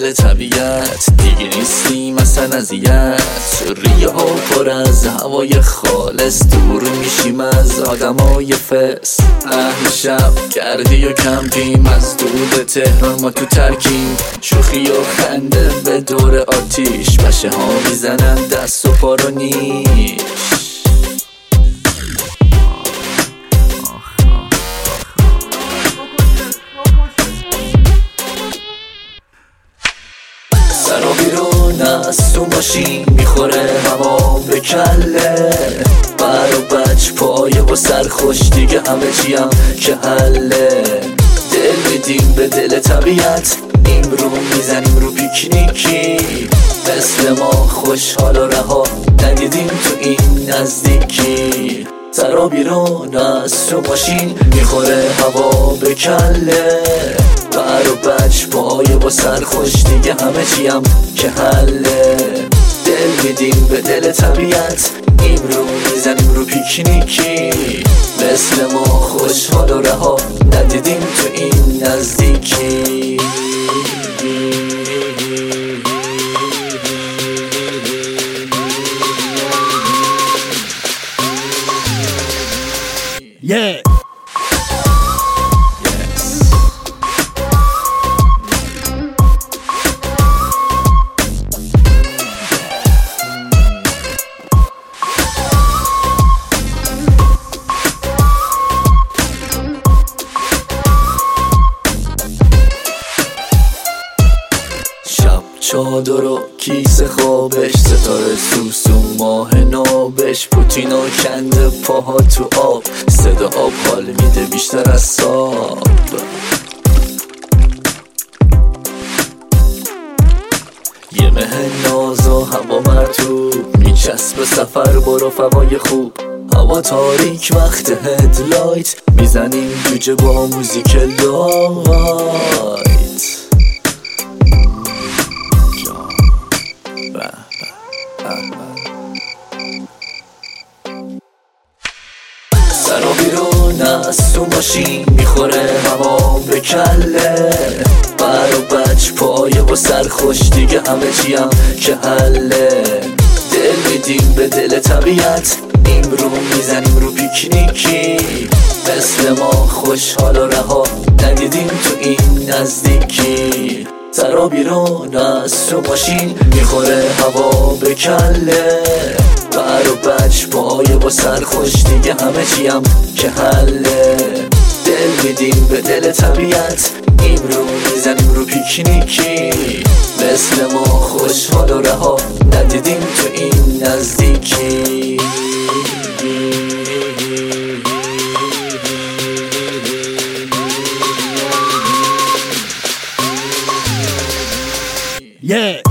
دل طبیعت، دیگه نیستیم اصلا اذیت. ریه ها پر از هوای خالص، دور میشیم از آدمای فس. اهل شب کردی و کمپیم، از دود تهران ما تو ترکیم. شوخی و خنده به دور آتیش، بشه ها میزنن دست و پا رو نیش. سرا بیرون از تو ماشین، میخوره هوا به کله. بر و بچ پایه و سرخوش، دیگه همه چیم که حله. دل میدیم به دل طبیعت، امرو میزنیم رو پیکنیکی. مثل ما خوشحال و رها، ندیدیم تو این نزدیکی. سرا بیرون از تو ماشین، میخوره هوا به کله. بر و بچ پایه و سرخوش، دیگه همه چیم که حله. دل میدیم به دل طبیعت، امرو میزنیم رو پیکنیکی. مثل ما خوشحال و رها، ندیدیم تو این نزدیکی. Yeah. چادر و کیسه خوابش، ستاره سوسو ماه نابش. پوتینو کنده پاها تو آب، صدا آب حال میده بیشتر از ساب. یه مه ناز و هوا مرطوب، میچسب سفر برو فوای خوب. هوا تاریک وقت هدلایت، میزنیم جوجه با موزیک لایت. سرا بیرون از تو ماشین، میخوره هوا به کله. بر و بچ پایه و سرخوش، دیگه همه چیم که حله. دل میدیم به دل طبیعت، امرو میزنیم رو پیکنیکی. مثل ما خوشحال و رها، ندیدیم تو این نزدیکی. سرا بیرون از تو ماشین، میخوره هوا به کله. بر و بچ پایه و سرخوش، دیگه همه چیم که حله. دل میدیم به دل طبیعت، امرو میزنیم رو پیکنیکی. مثل ما خوشحال و رها، ندیدیم تو این نزدیکی. Yeah.